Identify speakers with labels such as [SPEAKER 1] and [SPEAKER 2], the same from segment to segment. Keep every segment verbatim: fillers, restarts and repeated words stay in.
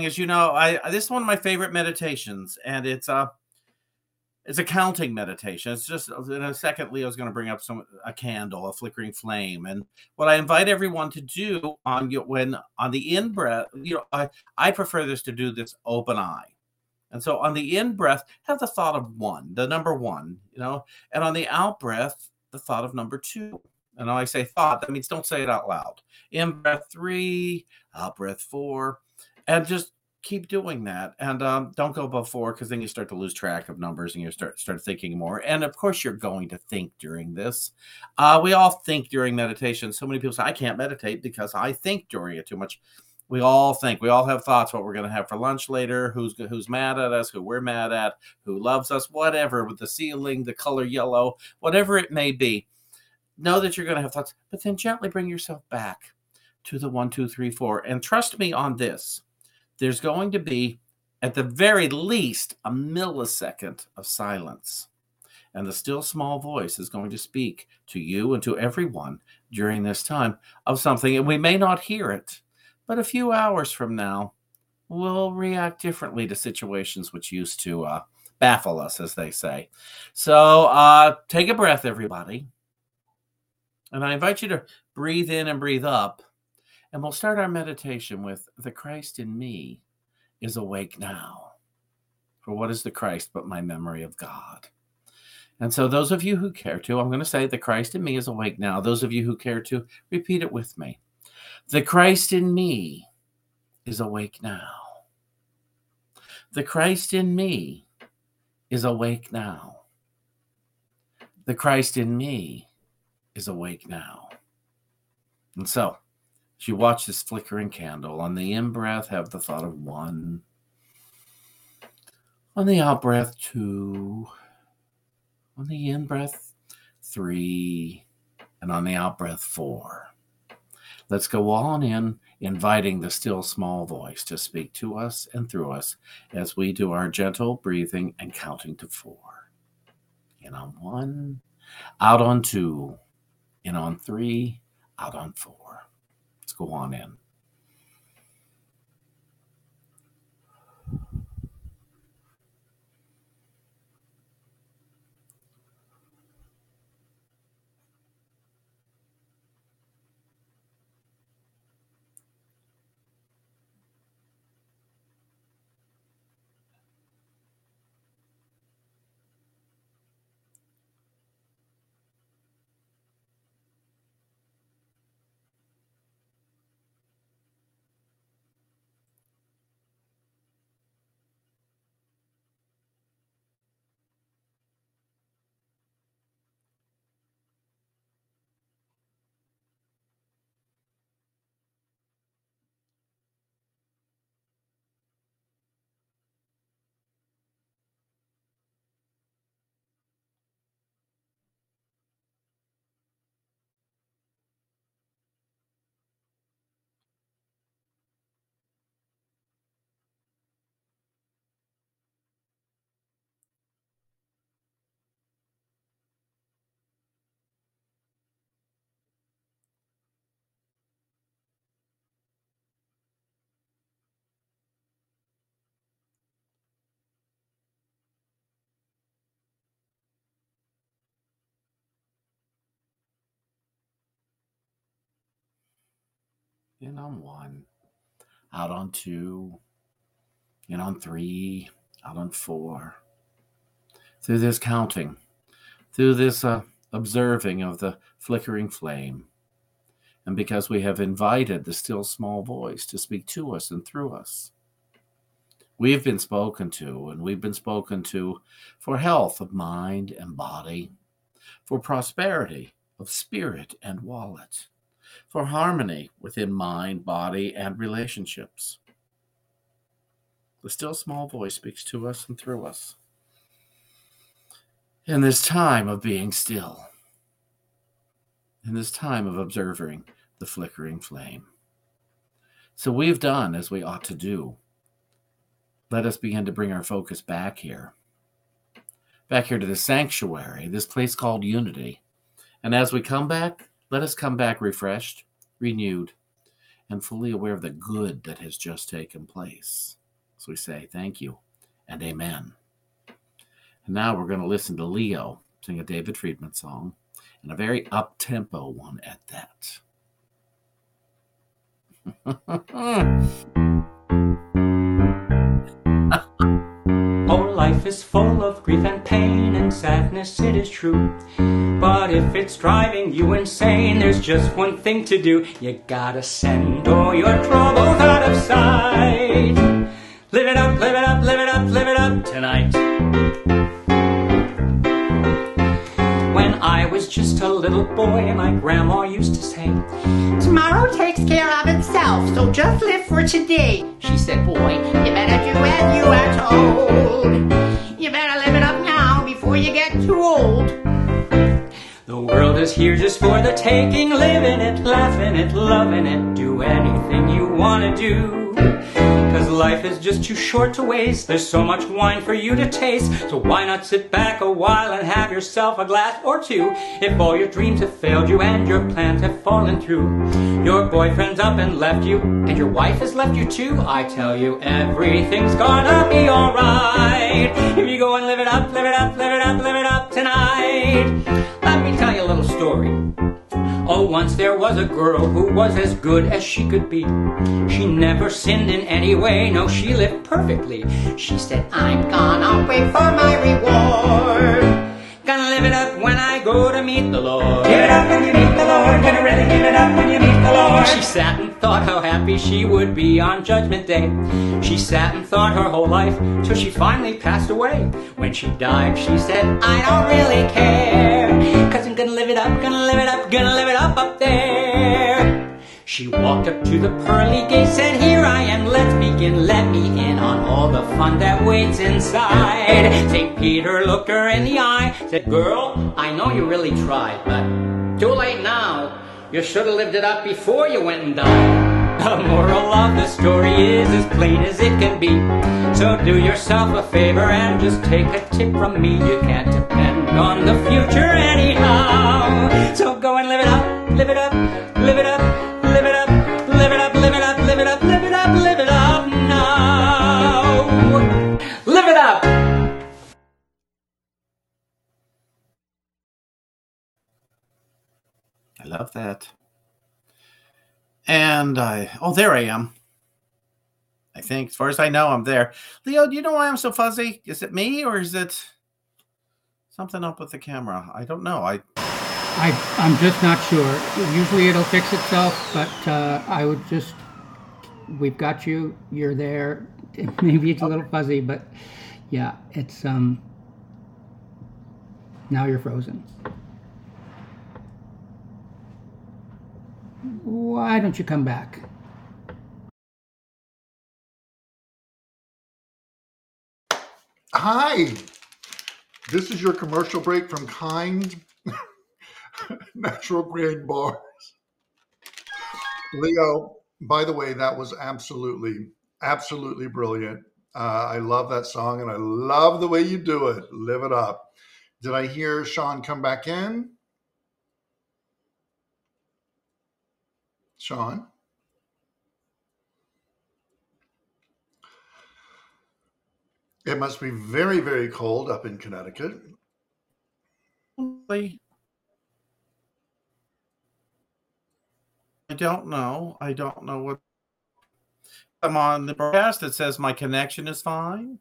[SPEAKER 1] thing is, you know, I this is one of my favorite meditations, and it's a it's a counting meditation. It's just in a second, Leo's going to bring up some a candle, a flickering flame, and what I invite everyone to do on your when on the in breath, you know, I I prefer this to do this open eye. And so on the in breath, have the thought of one, the number one, you know, and on the out breath, the thought of number two. And when I say thought, that means don't say it out loud. In breath three, out breath four, and just keep doing that. And um, don't go before, because then you start to lose track of numbers and you start start thinking more. And of course, you're going to think during this. Uh, we all think during meditation. So many people say, I can't meditate because I think during it too much. We all think, we all have thoughts what we're going to have for lunch later, who's who's mad at us, who we're mad at, who loves us, whatever, with the ceiling, the color yellow, whatever it may be. Know that you're going to have thoughts, but then gently bring yourself back to the one, two, three, four. And trust me on this. There's going to be, at the very least, a millisecond of silence. And the still small voice is going to speak to you and to everyone during this time of something, and we may not hear it. But a few hours from now, we'll react differently to situations which used to uh, baffle us, as they say. So uh, take a breath, everybody. And I invite you to breathe in and breathe up. And we'll start our meditation with the Christ in me is awake now. For what is the Christ but my memory of God? And so those of you who care to, I'm going to say the Christ in me is awake now. Those of you who care to, repeat it with me. The Christ in me is awake now. The Christ in me is awake now. The Christ in me is awake now. And so, as you watch this flickering candle, on the in-breath, have the thought of one. On the out-breath, two. On the in-breath, three. And on the out-breath, four. Let's go on in, inviting the still small voice to speak to us and through us as we do our gentle breathing and counting to four. In on one, out on two, in on three, out on four. Let's go on in. In on one, out on two, in on three, out on four. Through this counting, through this uh, observing of the flickering flame, and because we have invited the still small voice to speak to us and through us, we've been spoken to, and we've been spoken to for health of mind and body, for prosperity of spirit and wallet, for harmony within mind, body, and relationships. The still small voice speaks to us and through us in this time of being still, in this time of observing the flickering flame. So we've done as we ought to do. Let us begin to bring our focus back here, back here to the sanctuary, this place called unity. And as we come back, let us come back refreshed, renewed, and fully aware of the good that has just taken place. So we say thank you and amen. And now we're going to listen to Leo sing a David Friedman song, and a very up-tempo one at that.
[SPEAKER 2] Oh, life is full of grief and pain and sadness, it is true. But if it's driving you insane, there's just one thing to do. You gotta send all your troubles out of sight. Live it up, live it up, live it up, live it up tonight. When I was just a little boy, my grandma used to say,
[SPEAKER 3] tomorrow takes care of itself, so just live for today. She said, boy, you better do as you are told. You better live it up now before you get too old.
[SPEAKER 2] The world is here just for the taking. Live in it, laugh in it, love in it. Do anything you want to do. Cause life is just too short to waste. There's so much wine for you to taste. So why not sit back a while and have yourself a glass or two? If all your dreams have failed you and your plans have fallen through, your boyfriend's up and left you, and your wife has left you too, I tell you everything's gonna be alright. If you go and live it up, live it up, live it up, live it up tonight. Let me tell you a little story. Oh, once there was a girl who was as good as she could be. She never sinned in any way, no, she lived perfectly. She said, I'm gonna wait for my reward. Gonna live it up when I go to meet the Lord. Give it up when you meet the Lord. Gonna really give it up when you meet the Lord. She sat and thought how happy she would be on Judgment Day. She sat and thought her whole life till she finally passed away. When she died, she said, I don't really care, cause I'm gonna live it up, gonna live it up, gonna live it up up there. She walked up to the pearly gates, said, here I am, let's begin, let me in on all the fun that waits inside. Saint Peter looked her in the eye, said, girl, I know you really tried, but too late now. You should have lived it up before you went and died. The moral of the story is as plain as it can be. So do yourself a favor and just take a tip from me. You can't depend on the future anyhow. So go and live it up, live it up, live it up, live it up, live it up, live it up, live it up, live it up, live it up now. Live it up.
[SPEAKER 1] I love that. And I, oh, there I am. I think, as far as I know, I'm there. Leo, do you know why I'm so fuzzy? Is it me or is it something up with the camera? I don't know. I,
[SPEAKER 4] I I'm just not sure. Usually it'll fix itself, but uh, I would just, we've got you. You're there. Maybe it's a little fuzzy, but yeah, it's um. Now you're frozen. Why don't you come back?
[SPEAKER 5] Hi, this is your commercial break from Kind Natural Grain Bars. Leo, by the way, that was absolutely, absolutely brilliant. Uh, I love that song and I love the way you do it. Live it up. Did I hear Sean come back in? Sean? It must be very, very cold up in Connecticut.
[SPEAKER 1] I don't know. I don't know what. I'm on the broadcast. It says my connection is fine.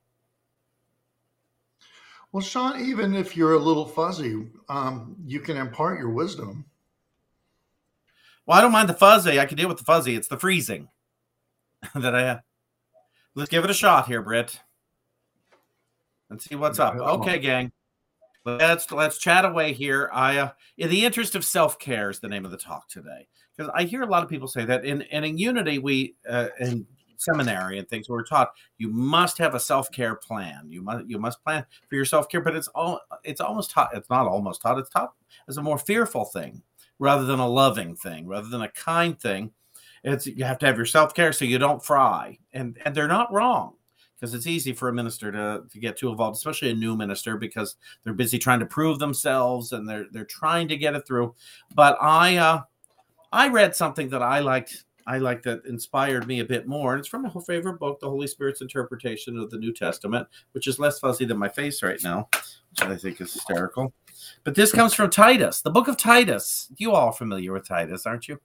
[SPEAKER 5] Well, Sean, even if you're a little fuzzy, um, you can impart your wisdom.
[SPEAKER 1] Well, I don't mind the fuzzy. I can deal with the fuzzy. It's the freezing that I have. Let's give it a shot here, Britt. Let's see what's up. Okay, gang. Let's let's chat away here. I, uh, in the interest of self-care, is the name of the talk today, because I hear a lot of people say that in and in Unity, we uh, in seminary and things we're taught you must have a self-care plan. You must you must plan for your self-care, but it's all it's almost taught. It's not almost taught. It's taught as a more fearful thing rather than a loving thing, rather than a kind thing. It's you have to have your self-care so you don't fry, and and they're not wrong. Because it's easy for a minister to, to get too involved, especially a new minister, because they're busy trying to prove themselves and they're they're trying to get it through. But I uh, I read something that I liked. I like that inspired me a bit more. And it's from my whole favorite book, The Holy Spirit's Interpretation of the New Testament, which is less fuzzy than my face right now, which I think is hysterical. But this comes from Titus, the book of Titus. You all familiar with Titus, aren't you?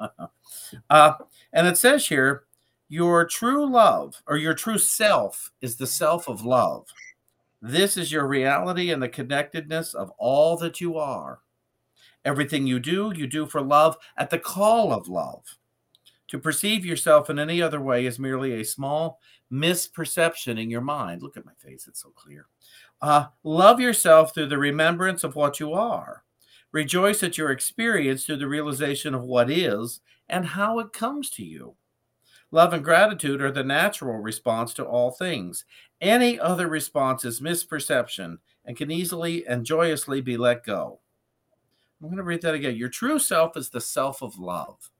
[SPEAKER 1] uh, and it says here, your true love or your true self is the self of love. This is your reality and the connectedness of all that you are. Everything you do, you do for love at the call of love. To perceive yourself in any other way is merely a small misperception in your mind. Look at my face, it's so clear. Uh, love yourself through the remembrance of what you are. Rejoice at your experience through the realization of what is and how it comes to you. Love and gratitude are the natural response to all things. Any other response is misperception and can easily and joyously be let go. I'm going to read that again. Your true self is the self of love.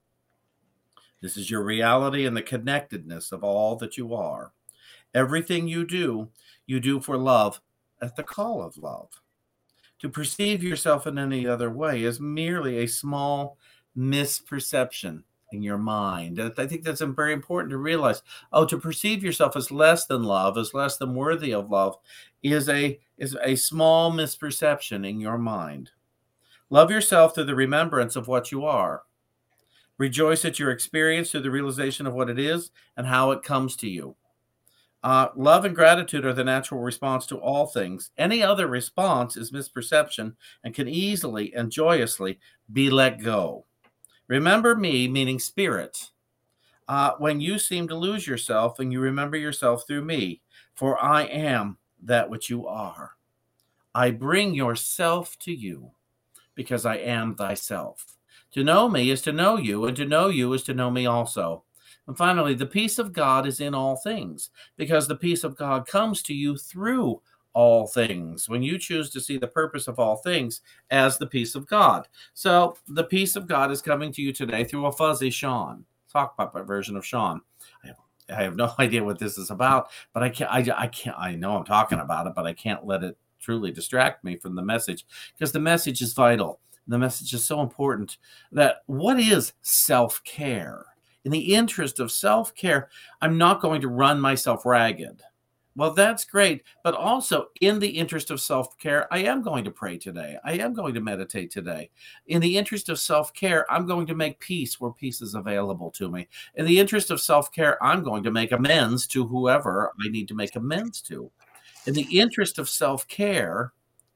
[SPEAKER 1] This is your reality and the connectedness of all that you are. Everything you do, you do for love at the call of love. To perceive yourself in any other way is merely a small misperception in your mind. I think that's very important to realize. Oh, to perceive yourself as less than love, as less than worthy of love, is a, is a small misperception in your mind. Love yourself through the remembrance of what you are. Rejoice at your experience through the realization of what it is and how it comes to you. Uh, love and gratitude are the natural response to all things. Any other response is misperception and can easily and joyously be let go. Remember me, meaning spirit, uh, when you seem to lose yourself and you remember yourself through me, for I am that which you are. I bring yourself to you because I am thyself. To know me is to know you, and to know you is to know me also. And finally, the peace of God is in all things, because the peace of God comes to you through all things, when you choose to see the purpose of all things as the peace of God. So the peace of God is coming to you today through a fuzzy Sean. Talk about my version of Sean. I have, I have no idea what this is about, but I can't, I, I can't, I know I'm talking about it, but I can't let it truly distract me from the message, because the message is vital. The message is so important. That what is self-care? In the interest of self-care, I'm not going to run myself ragged. Well, that's great. But also, in the interest of self-care, I am going to pray today. I am going to meditate today. In the interest of self-care, I'm going to make peace where peace is available to me. In the interest of self-care, I'm going to make amends to whoever I need to make amends to. In the interest of self-care,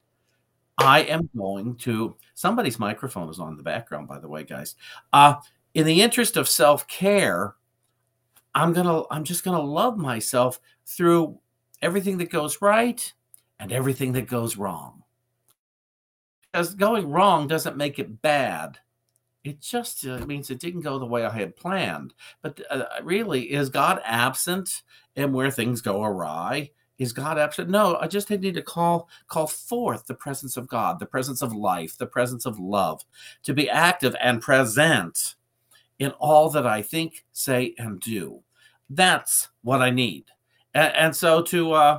[SPEAKER 1] I am going to, somebody's microphone is on in the background, by the way, guys. Uh, in the interest of self-care, I'm going to, I'm just going to love myself through everything that goes right and everything that goes wrong. Because going wrong doesn't make it bad. It just uh, means it didn't go the way I had planned. But uh, really, is God absent in where things go awry? Is God absent? No, I just need to call call forth the presence of God, the presence of life, the presence of love, to be active and present in all that I think, say, and do. That's what I need. And, and so to uh,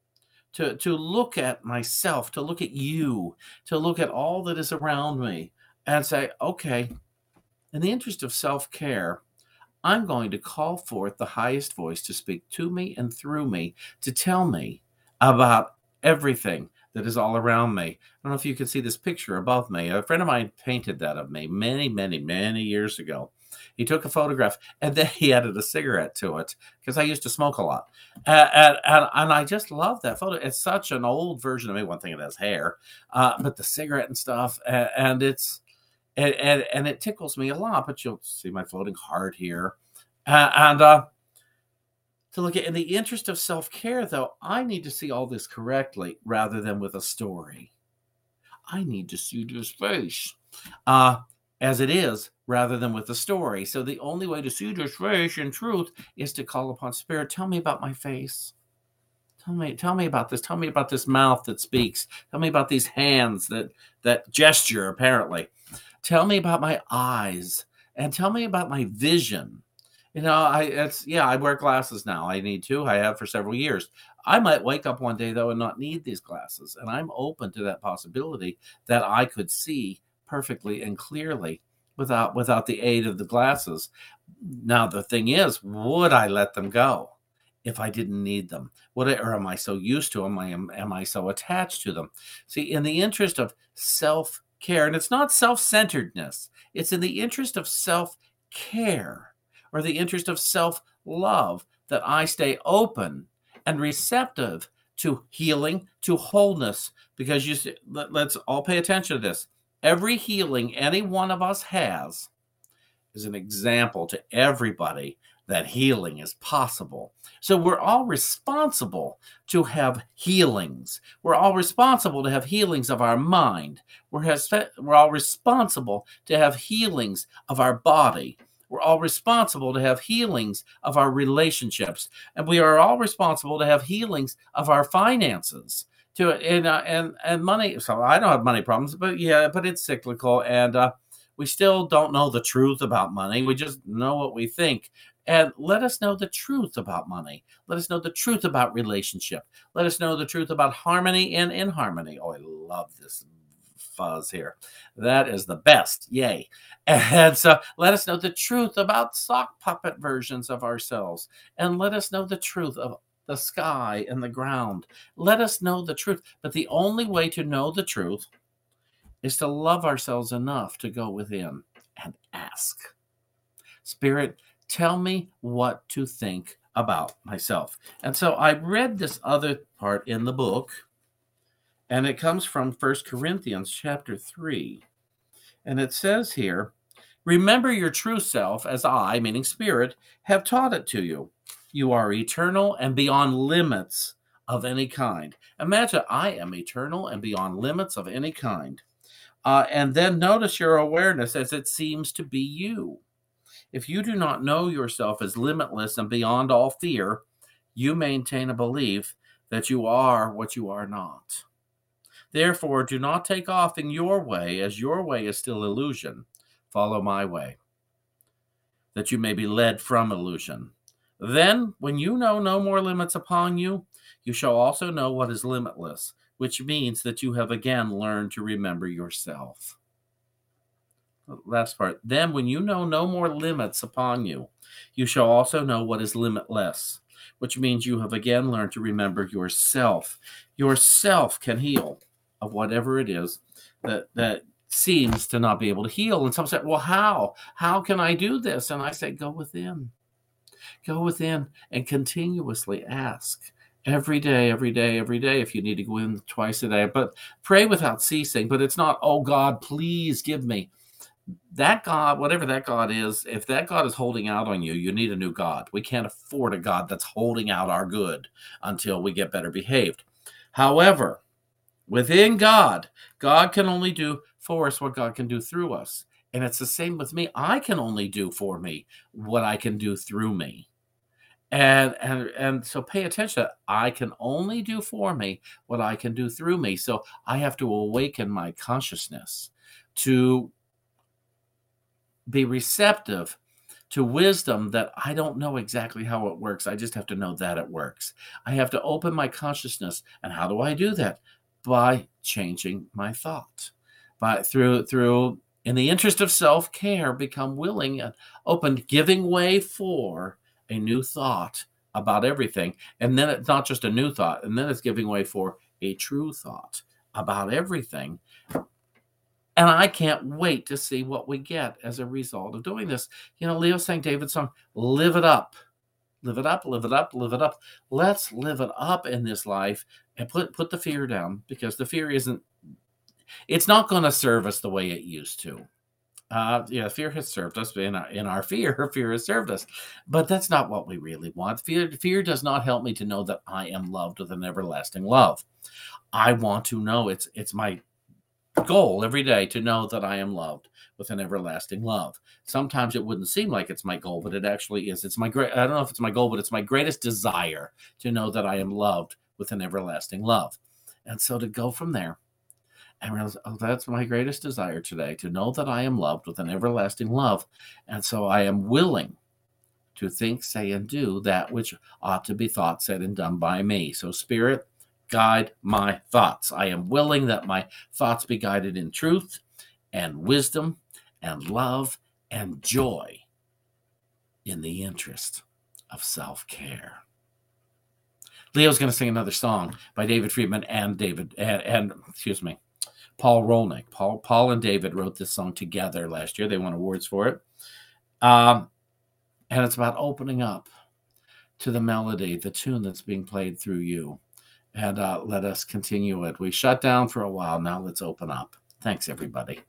[SPEAKER 1] to to look at myself, to look at you, to look at all that is around me, and say, okay, in the interest of self-care, I'm going to call forth the highest voice to speak to me and through me, to tell me about everything that is all around me. I don't know if you can see this picture above me. A friend of mine painted that of me many, many, many years ago. He took a photograph and then he added a cigarette to it, because I used to smoke a lot. Uh, and, and, and I just love that photo. It's such an old version of me. One thing, it has hair, uh, but the cigarette and stuff, and, and it's, And, and, and it tickles me a lot, but you'll see my floating heart here. Uh, and uh, to look at, in the interest of self-care, though, I need to see all this correctly rather than with a story. I need to see this face uh, as it is rather than with a story. So the only way to see this face in truth is to call upon Spirit. Tell me about my face. Tell me, tell me about this. Tell me about this mouth that speaks. Tell me about these hands that that gesture, apparently. Tell me about my eyes, and tell me about my vision. You know, I it's yeah, I wear glasses now. I need to. I have for several years. I might wake up one day, though, and not need these glasses. And I'm open to that possibility that I could see perfectly and clearly without without the aid of the glasses. Now, the thing is, would I let them go if I didn't need them? Would I, or am I so used to them? Am, am I so attached to them? See, in the interest of self-care, and it's not self-centeredness, it's in the interest of self-care or the interest of self-love that I stay open and receptive to healing, to wholeness, because you see, let, let's all pay attention to this. Every healing any one of us has is an example to everybody that healing is possible. So we're all responsible to have healings. We're all responsible to have healings of our mind. We're, has, we're all responsible to have healings of our body. We're all responsible to have healings of our relationships. And we are all responsible to have healings of our finances. To and, uh, and, and money. So I don't have money problems, but yeah, but it's cyclical. And uh, we still don't know the truth about money. We just know what we think. And let us know the truth about money. Let us know the truth about relationship. Let us know the truth about harmony and inharmony. Oh, I love this fuzz here. That is the best. Yay. And so let us know the truth about sock puppet versions of ourselves. And let us know the truth of the sky and the ground. Let us know the truth. But the only way to know the truth is to love ourselves enough to go within and ask. Spirit, tell me what to think about myself. And so I read this other part in the book, and it comes from First Corinthians chapter three. And it says here, remember your true self as I, meaning Spirit, have taught it to you. You are eternal and beyond limits of any kind. Imagine I am eternal and beyond limits of any kind. Uh, and then notice your awareness as it seems to be you. If you do not know yourself as limitless and beyond all fear, you maintain a belief that you are what you are not. Therefore, do not take off in your way, as your way is still illusion. Follow my way, that you may be led from illusion. Then, when you know no more limits upon you, you shall also know what is limitless, which means that you have again learned to remember yourself. Last part. Then, when you know no more limits upon you, you shall also know what is limitless, which means you have again learned to remember yourself. Yourself can heal of whatever it is that that seems to not be able to heal. And some say, well, how? How can I do this? And I say, go within. Go within and continuously ask. Every day, every day, every day, if you need to go in twice a day. But pray without ceasing. But it's not, oh, God, please give me. That God, whatever that God is, if that God is holding out on you, you need a new God. We can't afford a God that's holding out our good until we get better behaved. However, within God, God can only do for us what God can do through us. And it's the same with me. I can only do for me what I can do through me. And and and so pay attention. I can only do for me what I can do through me. So I have to awaken my consciousness to be receptive to wisdom that I don't know exactly how it works. I just have to know that it works. I have to open my consciousness. And how do I do that? By changing my thought. By through through in the interest of self-care, become willing and open, giving way for a new thought about everything. And then it's not just a new thought, and then it's giving way for a true thought about everything. And I can't wait to see what we get as a result of doing this. You know, Leo sang David's song, live it up. Live it up, live it up, live it up. Let's live it up in this life and put, put the fear down, because the fear isn't, it's not going to serve us the way it used to. Uh, yeah, fear has served us. In our, in our fear, fear has served us. But that's not what we really want. Fear, fear does not help me to know that I am loved with an everlasting love. I want to know, it's it's my goal every day to know that I am loved with an everlasting love. Sometimes it wouldn't seem like it's my goal, but it actually is. It's my great, I don't know if it's my goal, but it's my greatest desire to know that I am loved with an everlasting love. And so to go from there and realize, oh, that's my greatest desire today, to know that I am loved with an everlasting love. And so I am willing to think, say, and do that which ought to be thought, said, and done by me. So Spirit, guide my thoughts. I am willing that my thoughts be guided in truth and wisdom and love and joy in the interest of self-care. Leo's going to sing another song by David Friedman and David and, and excuse me, Paul Rolnick. Paul, Paul and David wrote this song together last year. They won awards for it. Um, and it's about opening up to the melody, the tune that's being played through you. And uh, let us continue it. We shut down for a while. Now let's open up. Thanks, everybody.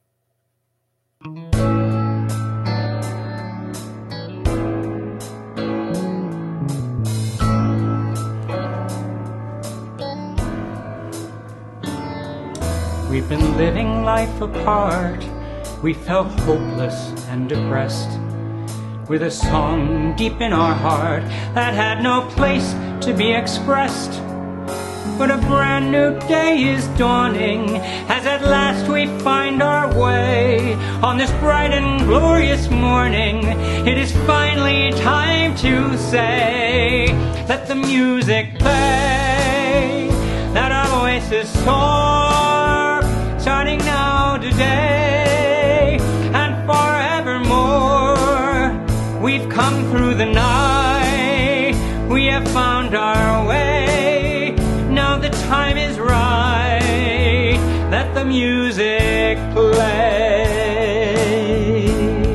[SPEAKER 2] We've been living life apart. We felt hopeless and depressed, with a song deep in our heart that had no place to be expressed. But a brand new day is dawning, as at last we find our way. On this bright and glorious morning, it is finally time to say, let the music play, let our voices soar, starting now today and forevermore. We've come through the night, we have found our way. Now the time is right, let the music play.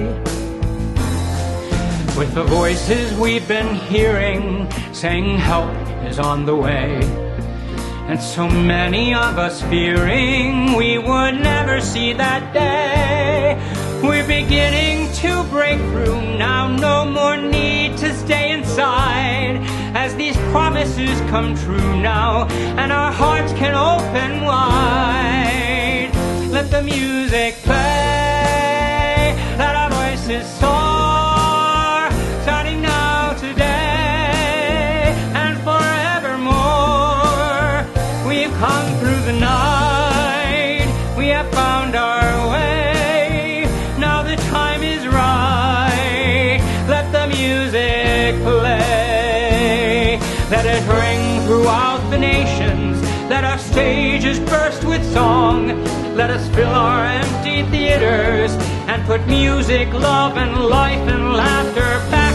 [SPEAKER 2] With the voices we've been hearing saying help is on the way, and so many of us fearing we would never see that day, we're beginning to break through now. No more need to stay inside, as these promises come true now, and our hearts can open wide. Let the music play, let our voices soar, starting now today and forevermore. We've come through the night, we have found our way. Now the time is right, let the music play. Let it ring throughout the nations, let our stages burst with song. Let us fill our empty theaters and put music, love, and life and laughter back